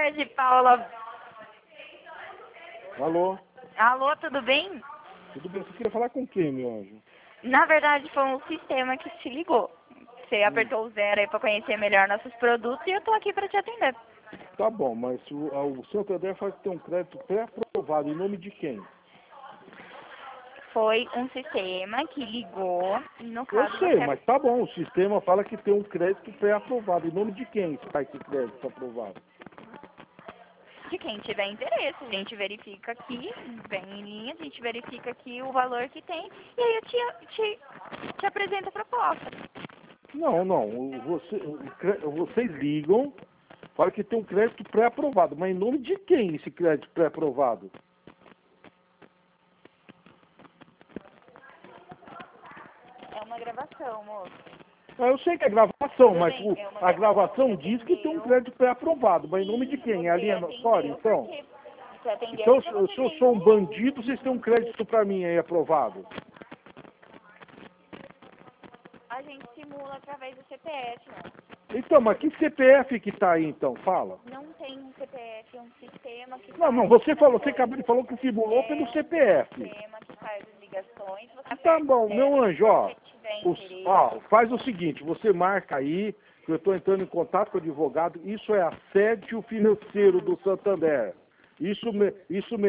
tarde, Paula. Alô? Alô, tudo bem? Tudo bem? Você queria falar com quem, meu anjo? Na verdade, foi um sistema que te ligou. Você apertou o 0 aí para conhecer melhor nossos produtos e eu tô aqui para te atender. Tá bom, mas o Santander faz ter um crédito pré-aprovado. Em nome de quem? Foi um sistema que ligou, no Eu caso sei, você... mas tá bom. O sistema fala que tem um crédito pré-aprovado. Em nome de quem está esse crédito aprovado? De quem tiver interesse, a gente verifica aqui, bem em linha, a gente verifica aqui o valor que tem e aí eu te apresento a proposta. Não, não. Vocês ligam, fala que tem um crédito pré-aprovado. Mas em nome de quem esse crédito pré-aprovado? É uma gravação, moço. Eu sei que é gravação, Tudo mas bem, é uma a gravação. gravação diz que tem um crédito pré-aprovado. Mas em nome de quem? É a linha notória, então? Você atendeu Então, porque você se eu tem sou um bandido, vocês têm um crédito pra mim aí aprovado. A gente simula através do CPF, não. Então, mas que CPF que tá aí, então? Fala. Não tem um CPF, é um sistema que Não, faz você ligações. acabou de falar que simulou pelo Um CPF. sistema que faz as ligações. Você Tá aperta o bom, 0 meu anjo, se ó. você tiver interesse. Faz o seguinte, você marca aí, que eu estou entrando em contato com o advogado, isso é assédio financeiro do Santander. Isso